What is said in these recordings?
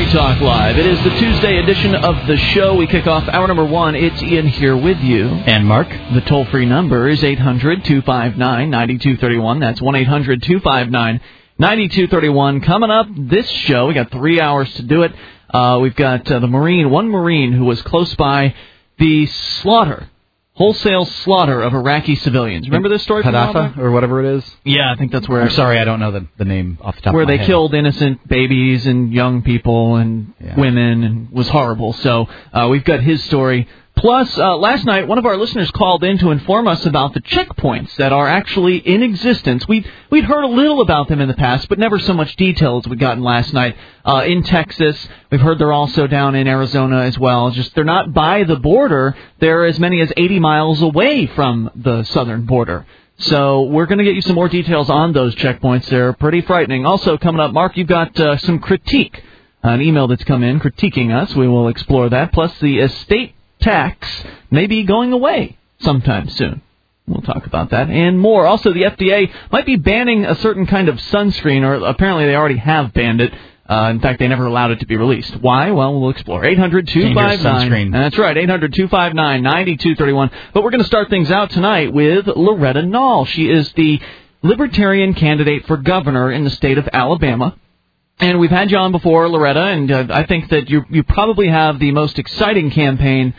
Free Talk Live. It is the Tuesday edition of the show. We kick off hour number 1. It's Ian here with you. And Mark. The toll-free number is 800-259-9231. That's 1-800-259-9231. Coming up this show, we got 3 hours to do it. We've got one Marine who was close by the wholesale slaughter of Iraqi civilians. Remember this story? Hadassah, or whatever it is? Yeah, I think that's where... I'm sorry, I don't know the name off the top of my head. Where they killed innocent babies and young people and women, and was horrible. So we've got his story. Plus, last night, one of our listeners called in to inform us about the checkpoints that are actually in existence. We'd heard a little about them in the past, but never so much detail as we'd gotten last night. In Texas, we've heard they're also down in Arizona as well. Just they're not by the border. They're as many as 80 miles away from the southern border. So we're going to get you some more details on those checkpoints. They're pretty frightening. Also, coming up, Mark, you've got some critique, an email that's come in critiquing us. We will explore that. Plus, the estate tax may be going away sometime soon. We'll talk about that and more. Also, the FDA might be banning a certain kind of sunscreen, or apparently they already have banned it. In fact, they never allowed it to be released. Why? Well, we'll explore. 800-259. That's right, 800-259-9231. But we're going to start things out tonight with Loretta Nall. She is the Libertarian candidate for governor in the state of Alabama. And we've had you on before, Loretta, and I think that you probably have the most exciting campaign,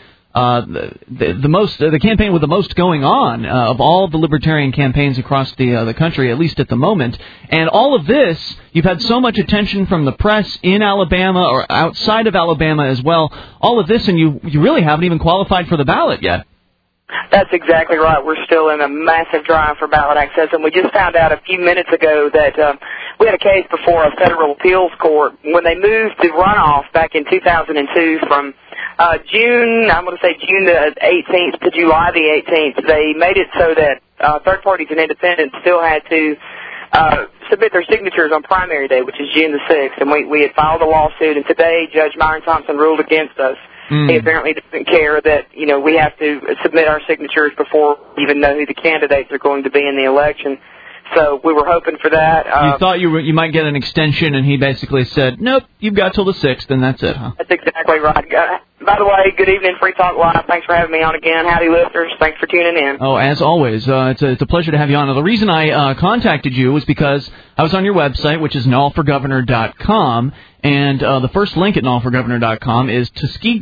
the campaign with the most going on of all the Libertarian campaigns across the country, at least at the moment. And all of this, you've had so much attention from the press in Alabama or outside of Alabama as well. All of this, and you really haven't even qualified for the ballot yet. That's exactly right. We're still in a massive drive for ballot access, and we just found out a few minutes ago that we had a case before a federal appeals court when they moved the runoff back in 2002 from June the 18th to July the 18th. They made it so that third parties and independents still had to submit their signatures on primary day, which is June the 6th, and we had filed a lawsuit, and today Judge Myron Thompson ruled against us. He apparently doesn't care that, we have to submit our signatures before we even know who the candidates are going to be in the election. So we were hoping for that. You thought you might get an extension, and he basically said, nope, you've got till the 6th, and that's it, huh? That's exactly right. By the way, good evening, Free Talk Live. Thanks for having me on again. Howdy, listeners. Thanks for tuning in. Oh, as always, it's a pleasure to have you on. Now, the reason I contacted you was because I was on your website, which is nallforgovernor.com, and the first link at nallforgovernor.com is Tuskegee.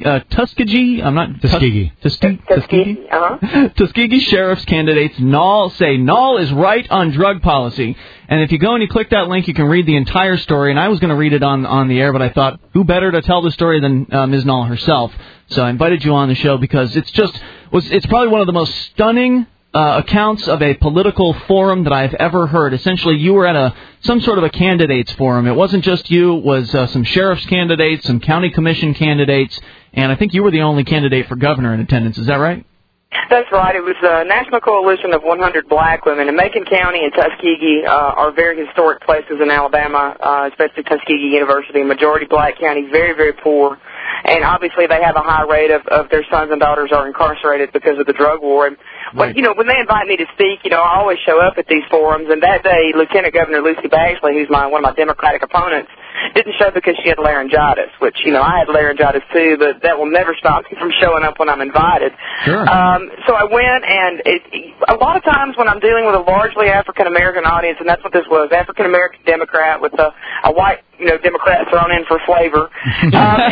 Tuskegee. Tuskegee. Tuskegee Sheriff's candidates say Nall is right on drug policy. And if you go and you click that link, you can read the entire story. And I was going to read it on the air, but I thought, who better to tell the story than Ms. Nall herself? So I invited you on the show because it's probably one of the most stunning accounts of a political forum that I've ever heard. Essentially, you were at some sort of a candidates forum. It wasn't just you. It was some sheriff's candidates, some county commission candidates, and I think you were the only candidate for governor in attendance. Is that right? That's right. It was a national coalition of 100 black women. And Macon County and Tuskegee are very historic places in Alabama, especially Tuskegee University, a majority black county, very, very poor. And obviously they have a high rate of their sons and daughters are incarcerated because of the drug war. And when they invite me to speak, I always show up at these forums. And that day, Lieutenant Governor Lucy Baxley, who's one of my Democratic opponents, didn't show because she had laryngitis, which, I had laryngitis too, but that will never stop me from showing up when I'm invited. Sure. So I went, and a lot of times when I'm dealing with a largely African-American audience, and that's what this was, African-American Democrat with a white, Democrat thrown in for flavor. And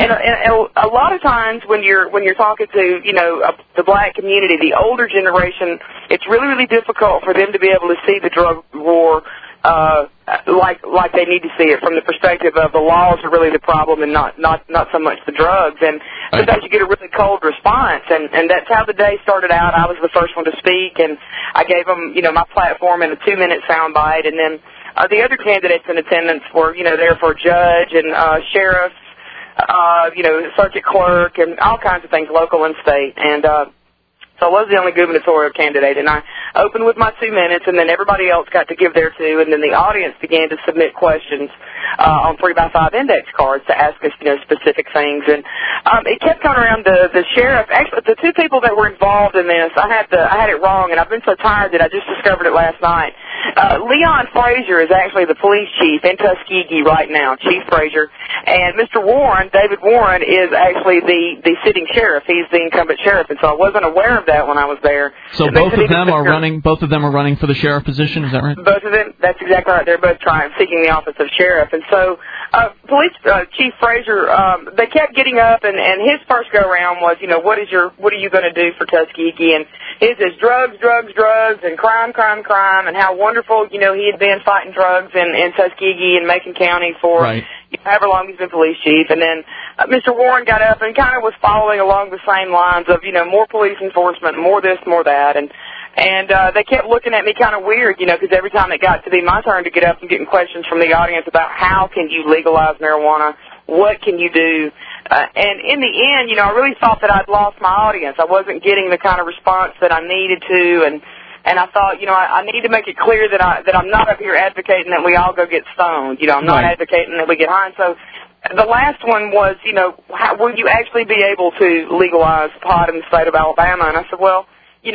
a lot of times when you're talking to, the black community, the older generation, it's really, really difficult for them to be able to see the drug war like they need to see it from the perspective of the laws are really the problem and not so much the drugs. And sometimes you get a really cold response, and that's how the day started out. I was the first one to speak, and I gave them, my platform in a 2-minute soundbite, and then the other candidates in attendance were, there for judge and sheriff, circuit clerk, and all kinds of things, local and state. And So I was the only gubernatorial candidate, and I opened with my 2 minutes, and then everybody else got to give their 2, and then the audience began to submit questions on 3x5 index cards to ask us, specific things. And it kept coming around the sheriff. Actually, the 2 people that were involved in this, I had it wrong, and I've been so tired that I just discovered it last night. Leon Frazier is actually the police chief in Tuskegee right now, Chief Frazier, and Mr. Warren, David Warren, is actually the sitting sheriff. He's the incumbent sheriff, and so I wasn't aware of that when I was there. So both of them are running for the sheriff position, is that right? Both of them, that's exactly right. They're both seeking the office of sheriff. And so Police Chief Frazier, they kept getting up, and his first go-around was, what are you going to do for Tuskegee? And his is drugs, and crime, and how wonderful, he had been fighting drugs in Tuskegee and Macon County for however long he's been police chief. And then Mr. Warren got up and kind of was following along the same lines of, more police enforcement, more this, more that. And they kept looking at me kind of weird, because every time it got to be my turn to get up and getting questions from the audience about how can you legalize marijuana, what can you do, and in the end, I really thought that I'd lost my audience. I wasn't getting the kind of response that I needed to, and I thought, I need to make it clear that I'm not up here advocating that we all go get stoned. I'm not advocating that we get high. And so the last one was, how will you actually be able to legalize pot in the state of Alabama? And I said, well,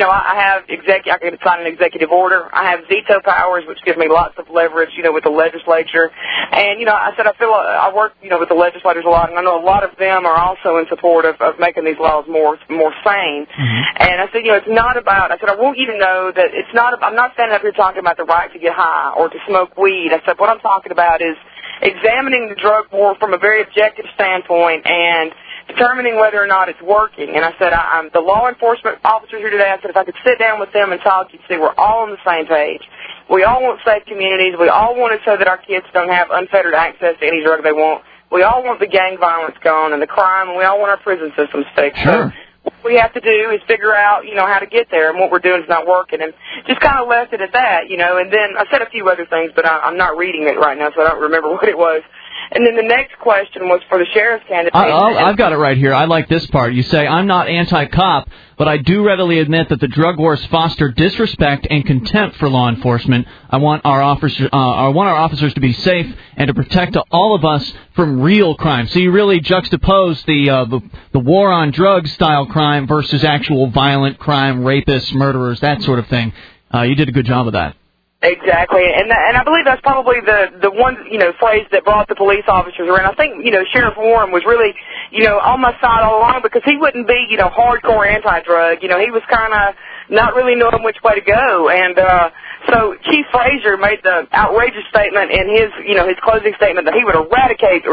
I can sign an executive order. I have veto powers, which gives me lots of leverage, with the legislature. And, I said I work, with the legislators a lot, and I know a lot of them are also in support of making these laws more sane. Mm-hmm. And I said, it's not about, I want you to know that I'm not standing up here talking about the right to get high or to smoke weed. I said, what I'm talking about is examining the drug war from a very objective standpoint and determining whether or not it's working. And I said, I'm the law enforcement officers here today. I said, if I could sit down with them and talk, you'd see we're all on the same page. We all want safe communities. We all want it so that our kids don't have unfettered access to any drug they want. We all want the gang violence gone and the crime, and we all want our prison systems fixed. Sure. So what we have to do is figure out, how to get there, and what we're doing is not working. And just kind of left it at that, and then I said a few other things, but I'm not reading it right now, so I don't remember what it was. And then the next question was for the sheriff's candidate. I've got it right here. I like this part. You say, I'm not anti-cop, but I do readily admit that the drug wars foster disrespect and contempt for law enforcement. I want our officers to be safe and to protect all of us from real crime. So you really juxtapose the war on drugs style crime versus actual violent crime, rapists, murderers, that sort of thing. You did a good job of that. Exactly, and I believe that's probably the one phrase that brought the police officers around. I think Sheriff Warren was really on my side all along, because he wouldn't be hardcore anti-drug. He was kind of not really knowing which way to go, and so Chief Frazier made the outrageous statement in his closing statement that he would eradicate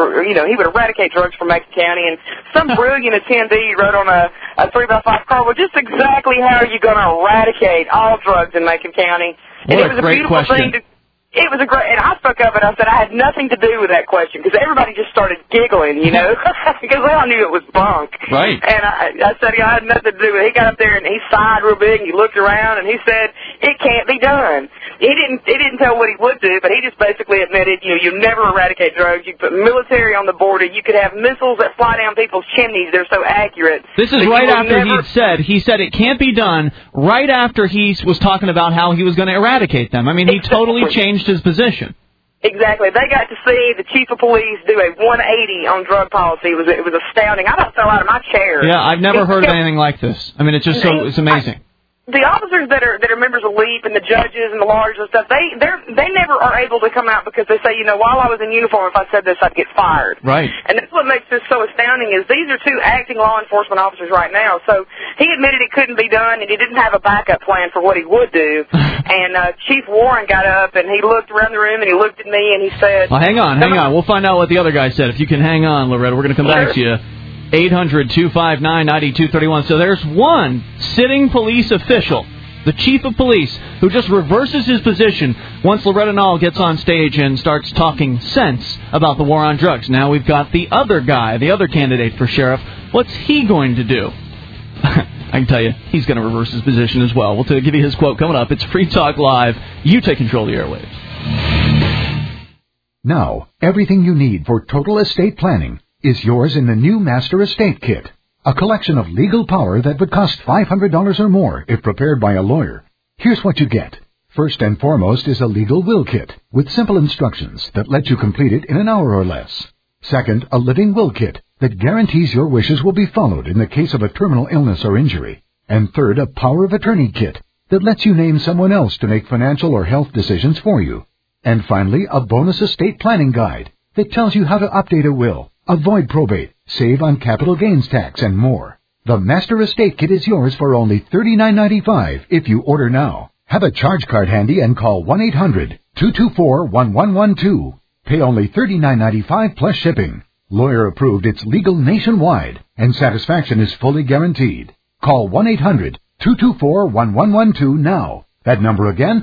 drugs from Macon County, and some brilliant attendee wrote on a 3x5 card, well, just exactly how are you going to eradicate all drugs in Macon County? And it was a beautiful thing to. It was a great, and I spoke up and I said I had nothing to do with that question, because everybody just started giggling, because they all knew it was bunk. Right. And I said, I had nothing to do with it. He got up there and he sighed real big and he looked around and he said, it can't be done. He didn't tell what he would do, but he just basically admitted, you never eradicate drugs. You put military on the border. You could have missiles that fly down people's chimneys. They're so accurate. This is right after he said it can't be done, right after he was talking about how he was going to eradicate them. I mean, he totally changed his position. Exactly. They got to see the chief of police do a 180 on drug policy. It was astounding. I about fell out of my chair. Yeah, I've never heard of anything like this. I mean, it's just it's amazing. The officers that are members of LEAP and the judges and the lawyers and stuff, they never are able to come out, because they say, while I was in uniform, if I said this, I'd get fired. Right. And that's what makes this so astounding, is these are 2 acting law enforcement officers right now. So he admitted it couldn't be done, and he didn't have a backup plan for what he would do. And Chief Warren got up, and he looked around the room, and he looked at me, and he said... Well, hang on. We'll find out what the other guy said. If you can hang on, Loretta, we're going to come back to you. 800-259-9231. So there's one sitting police official, the chief of police, who just reverses his position once Loretta Nall gets on stage and starts talking sense about the war on drugs. Now we've got the other guy, the other candidate for sheriff. What's he going to do? I can tell you, he's going to reverse his position as well. We'll give you his quote coming up. It's Free Talk Live. You take control of the airwaves. Now, everything you need for total estate planning is yours in the new Master Estate Kit. a collection of legal power that would cost $500 or more if prepared by a lawyer. Here's what you get. First and foremost is a legal will kit with simple instructions that let you complete it in an hour or less. Second, a living will kit that guarantees your wishes will be followed in the case of a terminal illness or injury. And third, a power of attorney kit that lets you name someone else to make financial or health decisions for you. And finally, a bonus estate planning guide that tells you how to update a will, avoid probate, save on capital gains tax, and more. The Master Estate Kit is yours for only $39.95 if you order now. Have a charge card handy and call 1-800-224-1112. Pay only $39.95 plus shipping. Lawyer approved, it's legal nationwide, and satisfaction is fully guaranteed. Call 1-800-224-1112 now. That number again,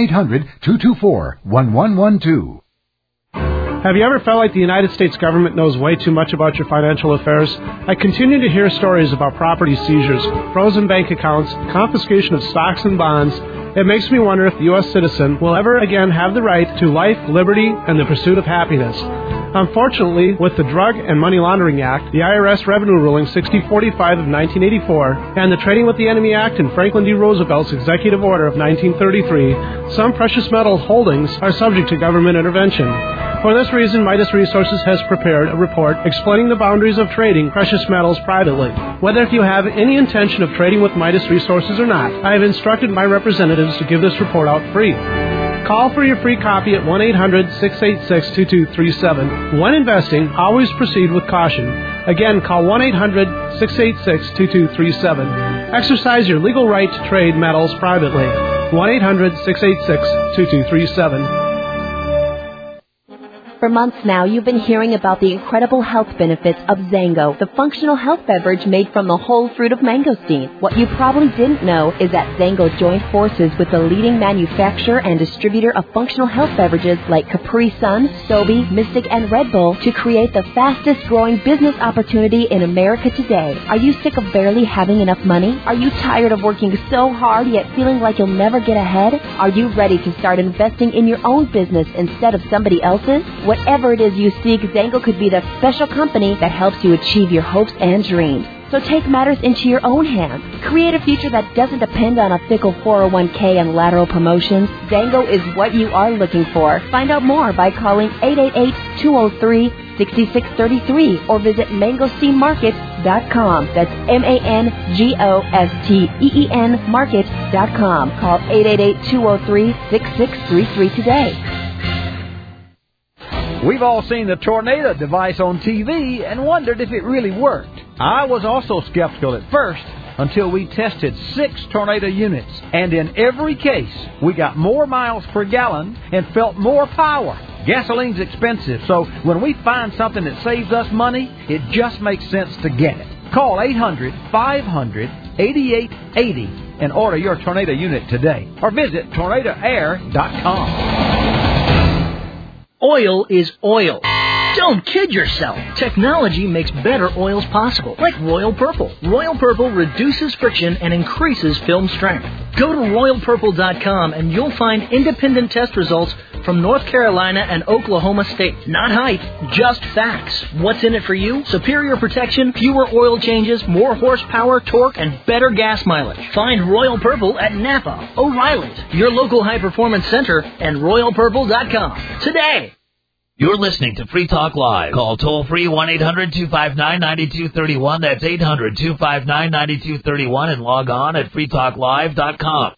1-800-224-1112. Have you ever felt like the United States government knows way too much about your financial affairs? I continue to hear stories about property seizures, frozen bank accounts, confiscation of stocks and bonds. It makes me wonder if the U.S. citizen will ever again have the right to life, liberty, and the pursuit of happiness. Unfortunately, with the Drug and Money Laundering Act, the IRS Revenue Ruling 6045 of 1984, and the Trading with the Enemy Act and Franklin D. Roosevelt's Executive Order of 1933, some precious metal holdings are subject to government intervention. For this reason, Midas Resources has prepared a report explaining the boundaries of trading precious metals privately. Whether if you have any intention of trading with Midas Resources or not, I have instructed my representatives to give this report out free. Call for your free copy at 1-800-686-2237. When investing, always proceed with caution. Again, call 1-800-686-2237. Exercise your legal right to trade metals privately. 1-800-686-2237. For months now, you've been hearing about the incredible health benefits of Zango, the functional health beverage made from the whole fruit of mangosteen. What you probably didn't know is that Zango joined forces with the leading manufacturer and distributor of functional health beverages like Capri Sun, Sobe, Mystic, and Red Bull to create the fastest growing business opportunity in America today. Are you sick of barely having enough money? Are you tired of working so hard yet feeling like you'll never get ahead? Are you ready to start investing in your own business instead of somebody else's? Whatever it is you seek, Zango could be the special company that helps you achieve your hopes and dreams. So take matters into your own hands. Create a future that doesn't depend on a fickle 401k and lateral promotions. Zango is what you are looking for. Find out more by calling 888-203-6633 or visit mangosteenmarket.com. That's MANGOSTEEN market.com. Call 888-203-6633 today. We've all seen the Tornado device on TV and wondered if it really worked. I was also skeptical at first until we tested 6 Tornado units. And in every case, we got more miles per gallon and felt more power. Gasoline's expensive, so when we find something that saves us money, it just makes sense to get it. Call 800-500-8880 and order your Tornado unit today. Or visit tornadoair.com. Oil is oil. Don't kid yourself. Technology makes better oils possible, like Royal Purple. Royal Purple reduces friction and increases film strength. Go to RoyalPurple.com and you'll find independent test results from North Carolina and Oklahoma State. Not hype, just facts. What's in it for you? Superior protection, fewer oil changes, more horsepower, torque, and better gas mileage. Find Royal Purple at Napa, O'Reilly's, your local high-performance center, and RoyalPurple.com today. You're listening to Free Talk Live. Call toll-free 1-800-259-9231. That's 800-259-9231 and log on at freetalklive.com.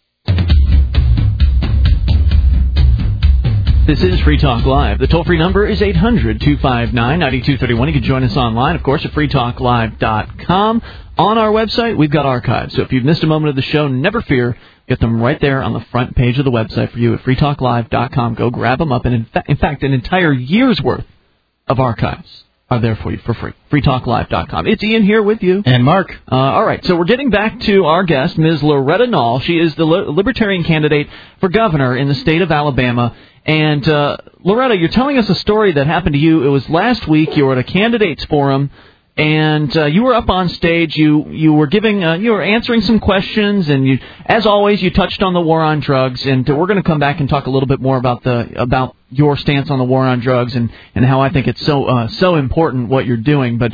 This is Free Talk Live. The toll-free number is 800-259-9231. You can join us online, of course, at freetalklive.com. On our website, we've got archives. So if you've missed a moment of the show, never fear. Get them right there on the front page of the website for you at freetalklive.com. Go grab them up. And in fact, an entire year's worth of archives are there for you for free. freetalklive.com. It's Ian here with you. And Mark. All right, so we're getting back to our guest, Ms. Loretta Nall. She is the Libertarian candidate for governor in the state of Alabama. And, Loretta, you're telling us a story that happened to you. It was last week. You were at a candidates forum. And you were up on stage. You were giving, you were answering some questions, and you, as always, you touched on the war on drugs. And we're going to come back and talk a little bit more about your stance on the war on drugs and how I think it's so important what you're doing. But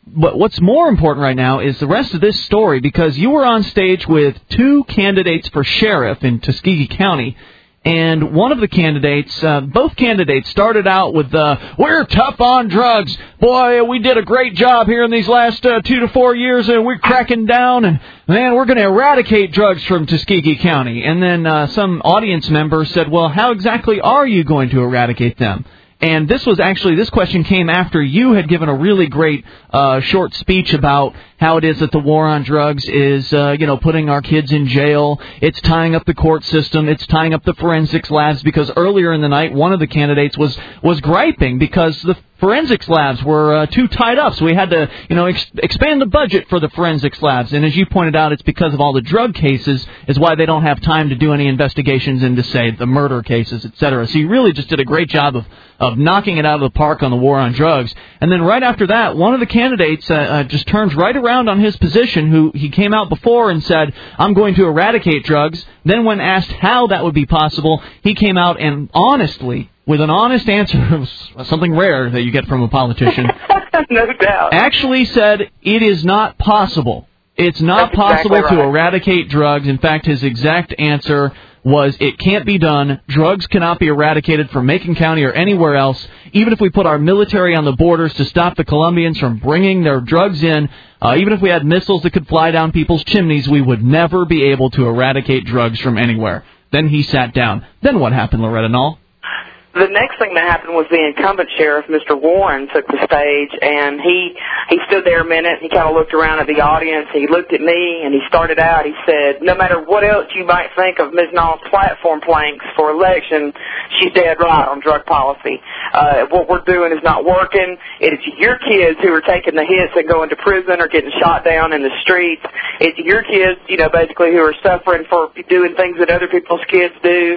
But what's more important right now is the rest of this story, because you were on stage with two candidates for sheriff in Tuskegee County. And one of the candidates, both candidates started out with, we're tough on drugs. Boy, we did a great job here in these last 2 to 4 years, and we're cracking down, and, man, we're going to eradicate drugs from Tuskegee County. And then some audience member said, well, how exactly are you going to eradicate them? And this question came after you had given a really great short speech about how it is that the war on drugs is, putting our kids in jail. It's tying up the court system. It's tying up the forensics labs, because earlier in the night, one of the candidates was griping because the forensics labs were too tied up. So we had to, expand the budget for the forensics labs. And as you pointed out, it's because of all the drug cases is why they don't have time to do any investigations into, say, the murder cases, et cetera. So you really just did a great job of knocking it out of the park on the war on drugs. And then right after that, one of the candidates just turns right around on his position, who he came out before and said, I'm going to eradicate drugs. Then when asked how that would be possible, he came out and honestly, with an honest answer, something rare that you get from a politician, no doubt, actually said it is not possible. It's not possible exactly to right. eradicate drugs. In fact, his exact answer was it can't be done. Drugs cannot be eradicated from Macon County or anywhere else. Even if we put our military on the borders to stop the Colombians from bringing their drugs in, even if we had missiles that could fly down people's chimneys, we would never be able to eradicate drugs from anywhere. Then he sat down. Then what happened, Loretta Null? The next thing that happened was the incumbent sheriff, Mr. Warren, took the stage, and he stood there a minute. He kind of looked around at the audience. He looked at me, and he started out. He said, no matter what else you might think of Ms. Null's platform planks for election, she's dead right on drug policy. What we're doing is not working. It's your kids who are taking the hits and going to prison or getting shot down in the streets. It's your kids, basically who are suffering for doing things that other people's kids do.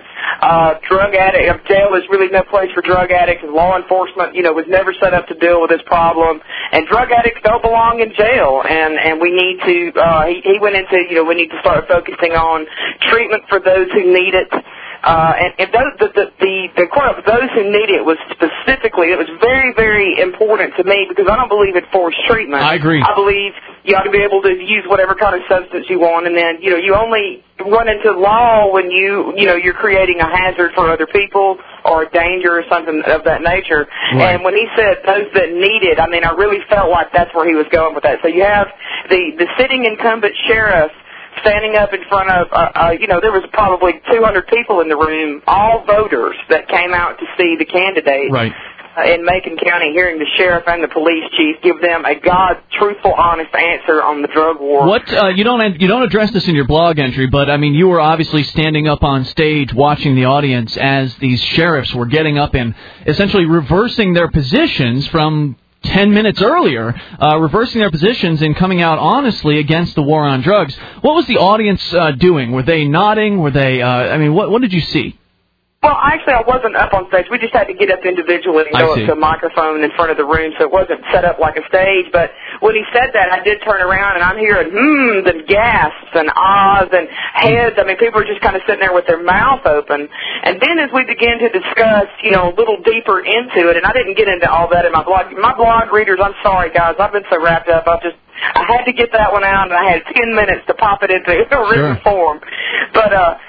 Jail is really no place for drug addicts, and law enforcement, was never set up to deal with this problem. And drug addicts don't belong in jail, and we need to, he went into, we need to start focusing on treatment for those who need it. And the quote of those who need it was specifically, it was very, very important to me, because I don't believe in forced treatment. I agree. I believe you ought to be able to use whatever kind of substance you want, and then, you only run into law when you're creating a hazard for other people or a danger or something of that nature. Right. And when he said those that need it, I really felt like that's where he was going with that. So you have the sitting incumbent sheriff standing up in front of, there was probably 200 people in the room, all voters that came out to see the candidate. Right. In Macon County, hearing the sheriff and the police chief give them a truthful, honest answer on the drug war. What you don't address this in your blog entry, but you were obviously standing up on stage watching the audience as these sheriffs were getting up and essentially reversing their positions from 10 minutes earlier, reversing their positions and coming out honestly against the war on drugs. What was the audience doing? Were they nodding? Were they? What did you see? Well, actually, I wasn't up on stage. We just had to get up individually and go up to a microphone in front of the room, so it wasn't set up like a stage. But when he said that, I did turn around, and I'm hearing hmms and gasps and ahs and heads. People are just kind of sitting there with their mouth open. And then as we began to discuss, a little deeper into it, and I didn't get into all that in my blog. My blog readers, I'm sorry, guys. I've been so wrapped up. I had to get that one out, and I had 10 minutes to pop it into written form. But,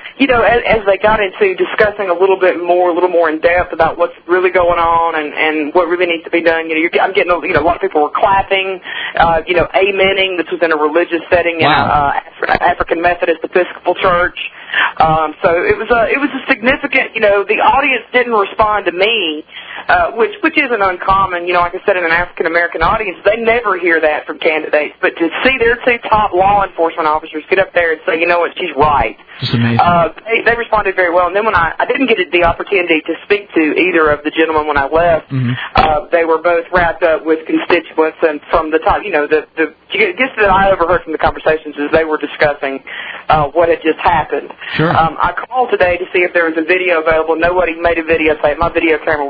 as they got into discussing a little more in depth about what's really going on and what really needs to be done, I'm getting, a lot of people were clapping, amening. This was in a religious setting in African Methodist Episcopal Church. So it was a significant, the audience didn't respond to me, which isn't uncommon. Like I said, in an African American audience, they never hear that from candidates. But to see their two top law enforcement officers get up there and say, you know what, she's right. Just amazing. They responded very well. And then when I didn't get the opportunity to speak to either of the gentlemen when I left, they were both wrapped up with constituents, and from the top, the gist that I overheard from the conversations is they were discussing what had just happened. Sure. I called today to see if there was a video available. Nobody made a video tape. My video camera was on the blink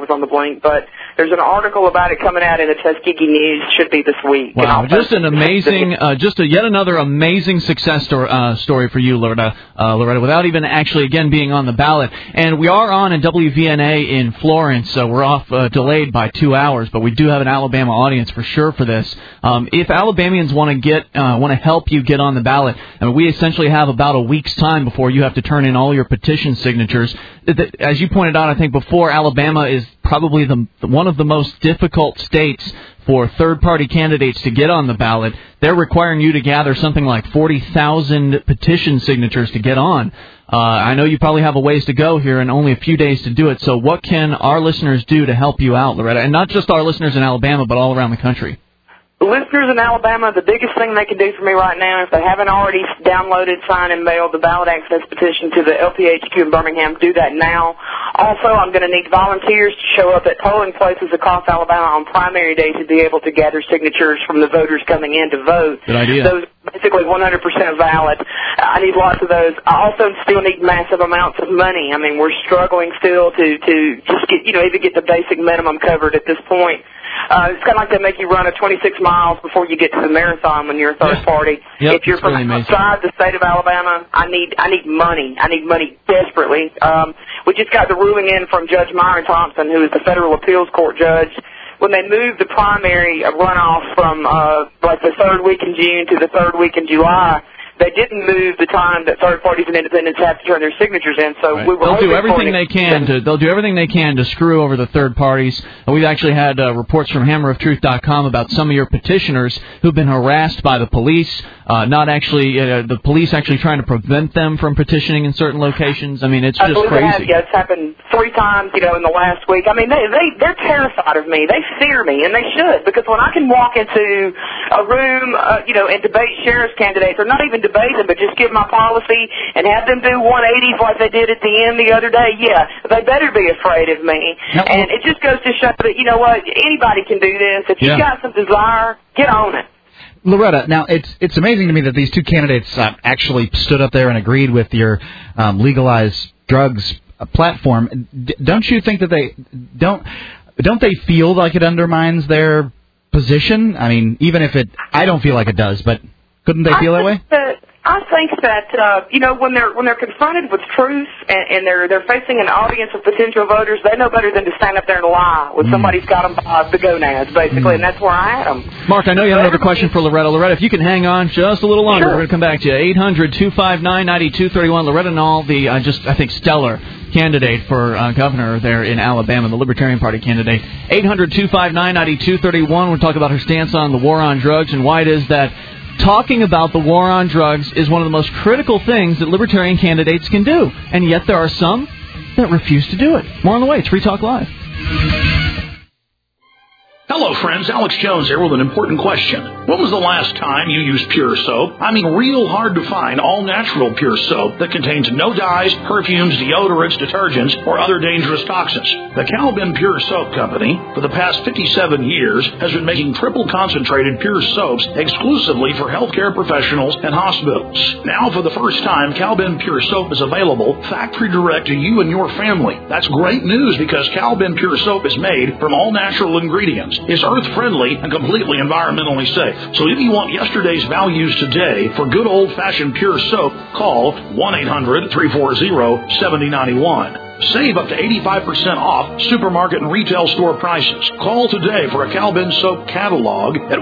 link, but there's an article about it coming out in the Tuskegee News. Should be this week. Wow, just an amazing, yet another amazing success story for you, Loretta, without even actually, again, being on the ballot. And we are on in WVNA in Florence, so we're off delayed by 2 hours, but we do have an Alabama audience for sure for this. If Alabamians want to help you get on the ballot, I mean, we essentially have about a week's time before you have to turn in all your petition signatures. As you pointed out, I think before, Alabama is probably one of the most difficult states for third-party candidates to get on the ballot. They're requiring you to gather something like 40,000 petition signatures to get on. I know you probably have a ways to go here and only a few days to do it, so what can our listeners do to help you out, Loretta? And not just our listeners in Alabama, but all around the country. Listeners in Alabama, the biggest thing they can do for me right now, if they haven't already downloaded, signed, and mailed the ballot access petition to the LPHQ in Birmingham, do that now. Also, I'm going to need volunteers to show up at polling places across Alabama on primary day to be able to gather signatures from the voters coming in to vote. Good idea. Those basically 100% valid. I need lots of those. I also still need massive amounts of money. I mean, we're struggling still to just get, even get the basic minimum covered at this point. It's kind of like they make you run a 26 miles before you get to the marathon when you're a third party. Yep, if you're from outside the state of Alabama, I need money. I need money desperately. We just got the ruling in from Judge Myron Thompson, who is the federal appeals court judge. When they moved the primary runoff from the third week in June to the third week in July, they didn't move the time that third parties and independents have to turn their signatures in. So we were They'll do everything they can to screw over the third parties. We've actually had reports from HammerOfTruth.com about some of your petitioners who've been harassed by the police. The police actually trying to prevent them from petitioning in certain locations. I mean, it's just crazy. It's happened 3 times, in the last week. I mean, they're terrified of me. They fear me, and they should, because when I can walk into a room, and debate sheriff's candidates, or not even debate them, but just give my policy and have them do 180s like they did at the end the other day, they better be afraid of me. No. And it just goes to show that, anybody can do this. If you've got some desire, get on it. Loretta, now it's amazing to me that these two candidates actually stood up there and agreed with your legalized drugs platform. Don't you think that don't they feel like it undermines their position? I mean, even if I don't feel like it does, but couldn't they feel that way? I think that when they're confronted with truth and they're facing an audience of potential voters, they know better than to stand up there and lie when somebody's got them by the gonads, basically, and that's where I had them. Mark, I know you have another question for Loretta. Loretta, if you can hang on just a little longer, We're going to come back to you. 800-259-9231. Loretta Nall, the stellar candidate for governor there in Alabama, the Libertarian Party candidate. 800-259-9231. We'll talk about her stance on the war on drugs and why it is that talking about the war on drugs is one of the most critical things that Libertarian candidates can do. And yet there are some that refuse to do it. More on the way. It's Free Talk Live. Hello, friends. Alex Jones here with an important question. When was the last time you used Pure Soap? I mean, real hard to find all-natural Pure Soap that contains no dyes, perfumes, deodorants, detergents, or other dangerous toxins. The Calvin Pure Soap Company, for the past 57 years, has been making triple-concentrated Pure Soaps exclusively for healthcare professionals and hospitals. Now, for the first time, Calvin Pure Soap is available factory direct to you and your family. That's great news because Calvin Pure Soap is made from all-natural ingredients. It's earth-friendly and completely environmentally safe. So if you want yesterday's values today for good old-fashioned Pure Soap, call 1-800-340-7091. Save up to 85% off supermarket and retail store prices. Call today for a Calvin Soap catalog at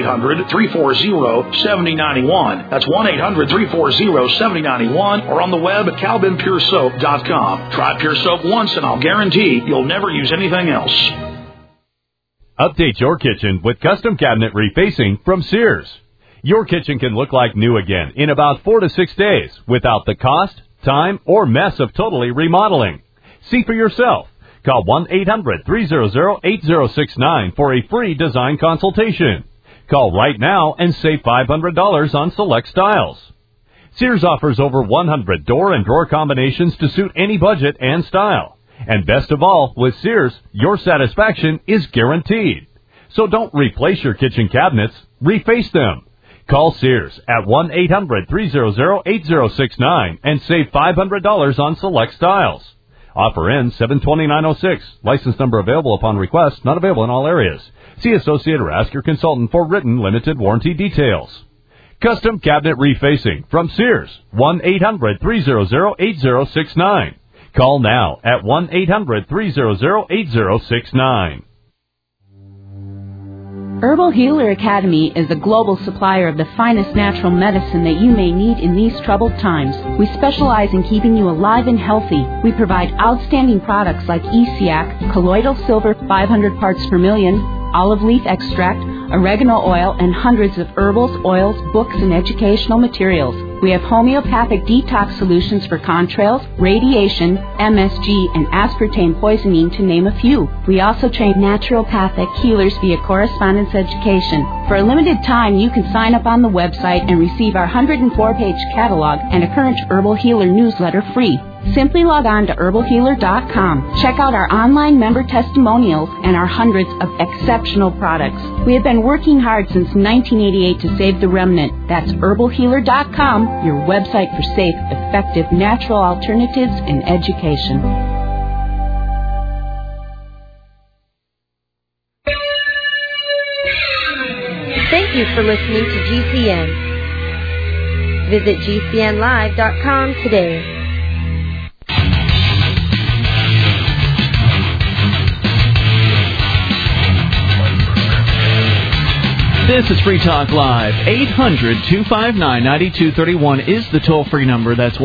1-800-340-7091. That's 1-800-340-7091 or on the web at calvinpuresoap.com. Try Pure Soap once and I'll guarantee you'll never use anything else. Update your kitchen with custom cabinet refacing from Sears. Your kitchen can look like new again in about 4 to 6 days without the cost, time, or mess of totally remodeling. See for yourself. Call 1-800-300-8069 for a free design consultation. Call right now and save $500 on select styles. Sears offers over 100 door and drawer combinations to suit any budget and style. And best of all, with Sears, your satisfaction is guaranteed. So don't replace your kitchen cabinets, reface them. Call Sears at 1-800-300-8069 and save $500 on select styles. Offer ends 7/29/06. License number available upon request. Not available in all areas. See associate or ask your consultant for written limited warranty details. Custom cabinet refacing from Sears. 1-800-300-8069. Call now at 1-800-300-8069. Herbal Healer Academy is a global supplier of the finest natural medicine that you may need in these troubled times. We specialize in keeping you alive and healthy. We provide outstanding products like ESIAC, colloidal silver 500 parts per million, olive leaf extract, oregano oil, and hundreds of herbals, oils, books, and educational materials. We have homeopathic detox solutions for contrails, radiation, MSG, and aspartame poisoning, to name a few. We also train naturopathic healers via correspondence education. For a limited time, you can sign up on the website and receive our 104-page catalog and a current Herbal Healer newsletter free. Simply log on to herbalhealer.com. Check out our online member testimonials and our hundreds of exceptional products. We have been working hard since 1988 to save the remnant. That's herbalhealer.com, your website for safe, effective, natural alternatives in education. Thank you for listening to GCN. Visit GCNlive.com today. This is Free Talk Live. 800-259-9231 is the toll-free number. That's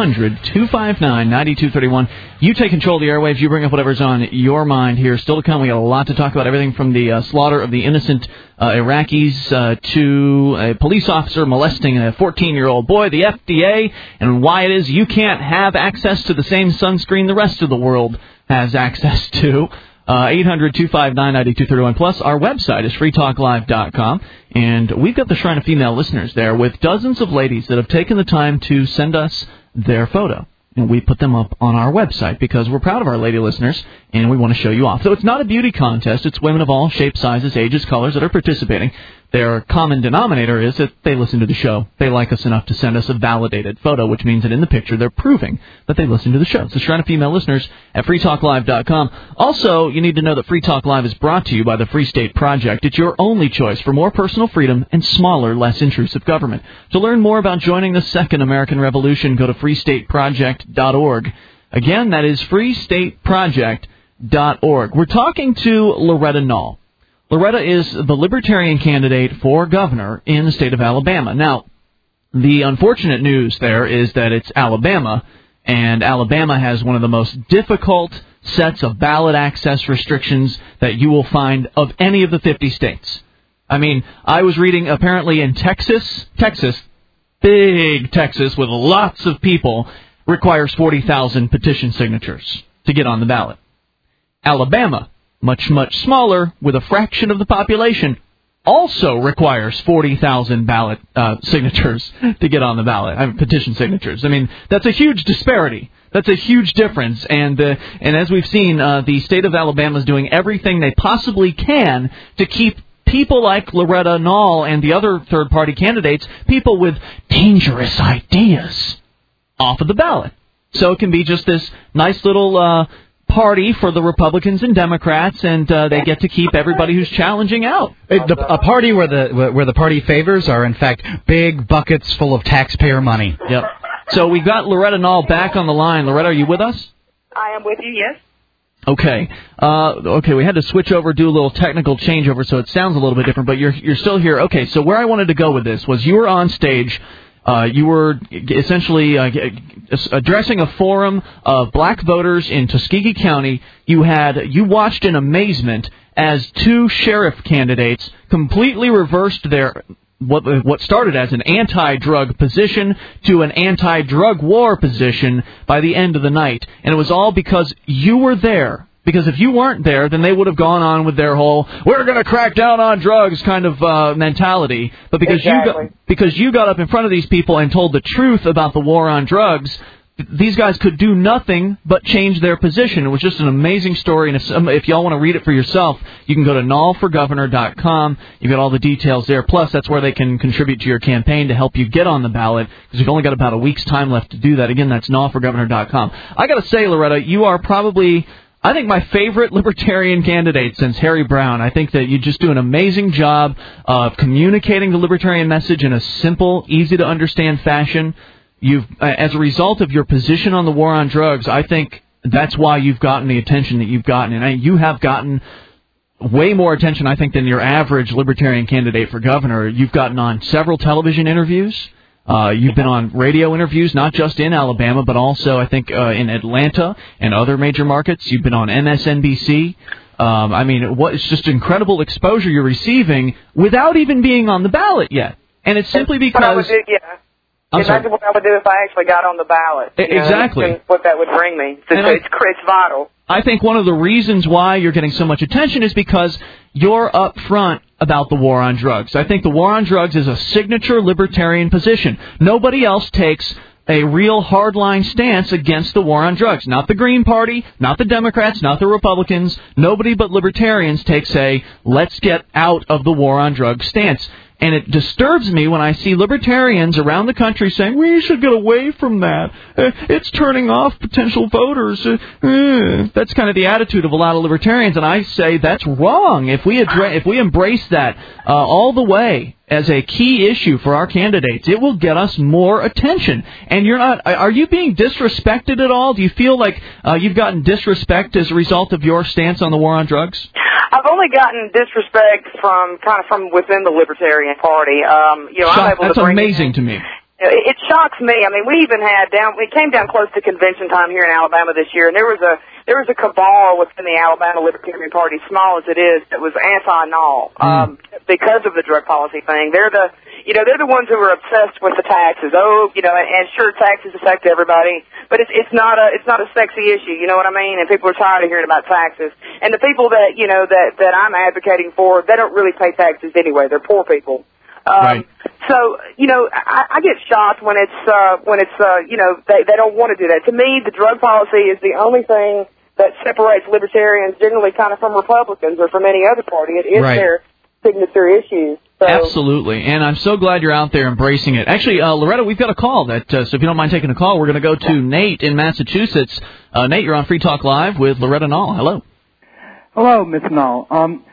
1-800-259-9231. You take control of the airwaves. You bring up whatever's on your mind here. Still to come, we got a lot to talk about. Everything from the slaughter of the innocent Iraqis to a police officer molesting a 14-year-old boy, the FDA, and why it is you can't have access to the same sunscreen the rest of the world has access to. 800-259-9231. Plus, our website is freetalklive.com, and we've got the Shrine of Female Listeners there with dozens of ladies that have taken the time to send us their photo. And we put them up on our website because we're proud of our lady listeners, and we want to show you off. So it's not a beauty contest. It's women of all shapes, sizes, ages, colors that are participating. Their common denominator is that they listen to the show. They like us enough to send us a validated photo, which means that in the picture they're proving that they listen to the show. It's the Shrine of Female Listeners at freetalklive.com. Also, you need to know that Free Talk Live is brought to you by the Free State Project. It's your only choice for more personal freedom and smaller, less intrusive government. To learn more about joining the Second American Revolution, go to freestateproject.org. Again, that is freestateproject.org. We're talking to Loretta Nall. Loretta is the Libertarian candidate for governor in the state of Alabama. Now, the unfortunate news there is that it's Alabama, and Alabama has one of the most difficult sets of ballot access restrictions that you will find of any of the 50 states. I mean, I was reading apparently in Texas, big Texas with lots of people, requires 40,000 petition signatures to get on the ballot. Alabama, much, much smaller, with a fraction of the population, also requires 40,000 ballot signatures to get on the ballot, petition signatures. I mean, that's a huge disparity. That's a huge difference. And as we've seen, the state of Alabama is doing everything they possibly can to keep people like Loretta Nall and the other third-party candidates, people with dangerous ideas, off of the ballot. So it can be just this nice little party for the Republicans and Democrats, and they get to keep everybody who's challenging out. A party where the party favors are, in fact, big buckets full of taxpayer money. Yep. So we got Loretta Nall back on the line. Loretta, are you with us? I am with you, yes. Okay. We had to switch over, do a little technical changeover, so it sounds a little bit different, but you're still here. Okay, so where I wanted to go with this was you were on stage. You were essentially addressing a forum of black voters in Tuskegee County. You watched in amazement as two sheriff candidates completely reversed their what started as an anti-drug position to an anti-drug war position by the end of the night. And it was all because you were there. Because if you weren't there, then they would have gone on with their whole "we're going to crack down on drugs" kind of mentality. But because you got up in front of these people and told the truth about the war on drugs, these guys could do nothing but change their position. It was just an amazing story, and if y'all want to read it for yourself, you can go to nullforgovernor.com. You've got all the details there. Plus, that's where they can contribute to your campaign to help you get on the ballot, because you've only got about a week's time left to do that. Again, that's nullforgovernor.com. I got to say, Loretta, you are probably, I think, my favorite libertarian candidate since Harry Brown. I think that you just do an amazing job of communicating the libertarian message in a simple, easy-to-understand fashion. As a result of your position on the war on drugs, I think that's why you've gotten the attention that you've gotten. And you have gotten way more attention, I think, than your average libertarian candidate for governor. You've gotten on several television interviews. You've been on radio interviews, not just in Alabama, but also, I think, in Atlanta and other major markets. You've been on MSNBC. It's just incredible exposure you're receiving without even being on the ballot yet. And it's simply because... Imagine what I would do if I actually got on the ballot. Exactly. What that would bring me. It's vital. I think one of the reasons why you're getting so much attention is because you're up front about the war on drugs. I think the war on drugs is a signature libertarian position. Nobody else takes a real hardline stance against the war on drugs. Not the Green Party, not the Democrats, not the Republicans. Nobody but libertarians takes a let's get out of the war on drugs stance. And it disturbs me when I see libertarians around the country saying, we should get away from that. It's turning off potential voters. That's kind of the attitude of a lot of libertarians, and I say that's wrong. If we embrace that all the way as a key issue for our candidates, it will get us more attention. And are you being disrespected at all? Do you feel like you've gotten disrespect as a result of your stance on the war on drugs? I've only gotten disrespect from within the Libertarian Party. I'm able that's to bring amazing to me. It shocks me. I mean, we came down close to convention time here in Alabama this year, and there was a cabal within the Alabama Libertarian Party, small as it is, that was anti-null because of the drug policy thing. They're the ones who are obsessed with the taxes. And sure, taxes affect everybody, but it's not a sexy issue. You know what I mean? And people are tired of hearing about taxes. And the people that I'm advocating for, they don't really pay taxes anyway. They're poor people. Right. So, I get shocked when it's they don't want to do that. To me, the drug policy is the only thing that separates libertarians generally kind of from Republicans or from any other party. It is their signature issues. So. Absolutely, and I'm so glad you're out there embracing it. Actually, Loretta, we've got a call so if you don't mind taking a call, we're going to go to Nate in Massachusetts. Nate, you're on Free Talk Live with Loretta Null. Hello. Hello, Miss Null.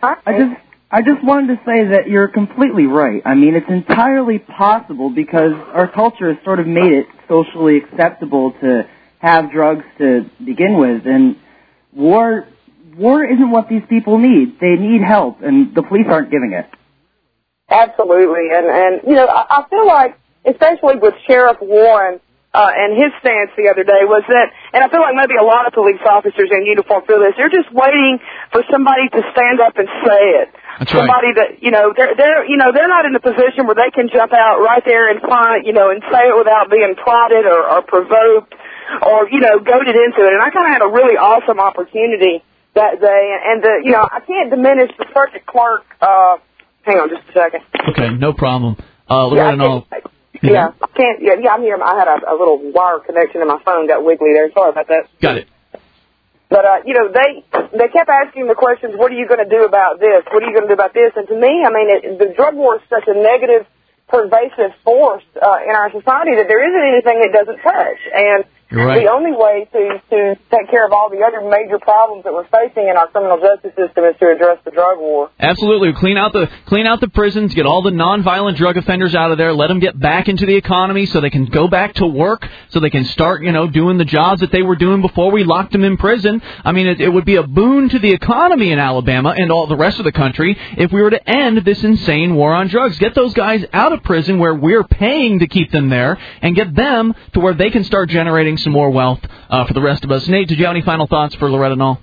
I just wanted to say that you're completely right. I mean, it's entirely possible because our culture has sort of made it socially acceptable to have drugs to begin with, and war isn't what these people need. They need help, and the police aren't giving it. Absolutely, and I feel like, especially with Sheriff Warren and his stance the other day was that, and I feel like maybe a lot of police officers in uniform feel this, they're just waiting for somebody to stand up and say it. That's somebody right. that they're not in a position where they can jump out right there in front, and say it without being prodded or provoked or goaded into it. And I kind of had a really awesome opportunity that day, and I can't diminish the circuit clerk. Hang on just a second. Okay, no problem. Loretta Null. Yeah, I can't. Yeah, I'm here. I had a little wire connection and my phone got wiggly there. Sorry about that. Got it. But they kept asking the questions. What are you going to do about this? What are you going to do about this? And to me, I mean, the drug war is such a negative, pervasive force in our society that there isn't anything it doesn't touch. And the only way to take care of all the other major problems that we're facing in our criminal justice system is to address the drug war. Absolutely. Clean out the prisons, get all the nonviolent drug offenders out of there, let them get back into the economy so they can go back to work, so they can start, doing the jobs that they were doing before we locked them in prison. I mean, it would be a boon to the economy in Alabama and all the rest of the country if we were to end this insane war on drugs. Get those guys out of prison where we're paying to keep them there and get them to where they can start generating some more wealth for the rest of us. Nate, did you have any final thoughts for Loretta Null?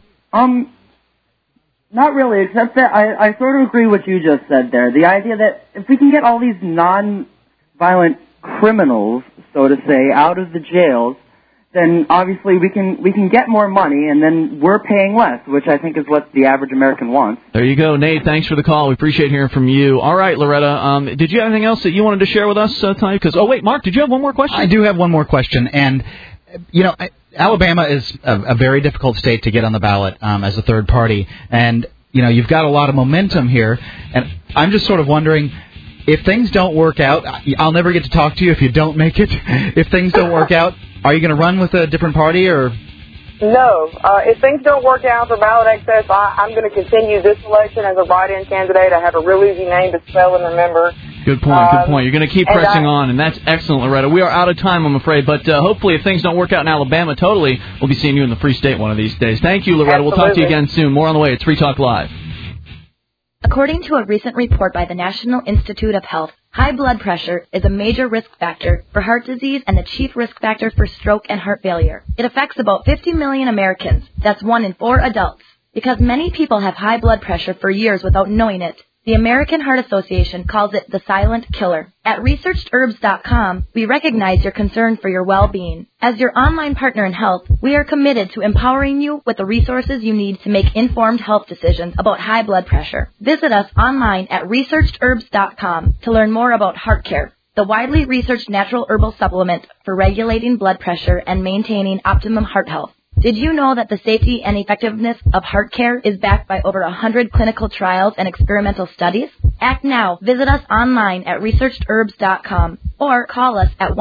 Not really, except that I sort of agree with what you just said there. The idea that if we can get all these non-violent criminals, so to say, out of the jails, then obviously we can get more money, and then we're paying less, which I think is what the average American wants. There you go, Nate. Thanks for the call. We appreciate hearing from you. All right, Loretta, did you have anything else that you wanted to share with us tonight? Because Mark, did you have one more question? I do have one more question, and Alabama is a very difficult state to get on the ballot as a third party, and you've got a lot of momentum here, and I'm just sort of wondering, if things don't work out, I'll never get to talk to you if you don't make it. If things don't work out, are you going to run with a different party, or? No. If things don't work out for ballot access, I'm going to continue this election as a write-in candidate. I have a real easy name to spell and remember. Good point. You're going to keep pressing on, and that's excellent, Loretta. We are out of time, I'm afraid, but hopefully if things don't work out in Alabama totally, we'll be seeing you in the Free State one of these days. Thank you, Loretta. Absolutely. We'll talk to you again soon. More on the way. It's Free Talk Live. According to a recent report by the National Institute of Health, high blood pressure is a major risk factor for heart disease and the chief risk factor for stroke and heart failure. It affects about 50 million Americans. That's 1 in 4 adults. Because many people have high blood pressure for years without knowing it, the American Heart Association calls it the silent killer. At ResearchedHerbs.com, we recognize your concern for your well-being. As your online partner in health, we are committed to empowering you with the resources you need to make informed health decisions about high blood pressure. Visit us online at ResearchedHerbs.com to learn more about HeartCare, the widely researched natural herbal supplement for regulating blood pressure and maintaining optimum heart health. Did you know that the safety and effectiveness of HeartCare is backed by over 100 clinical trials and experimental studies? Act now. Visit us online at ResearchedHerbs.com or call us at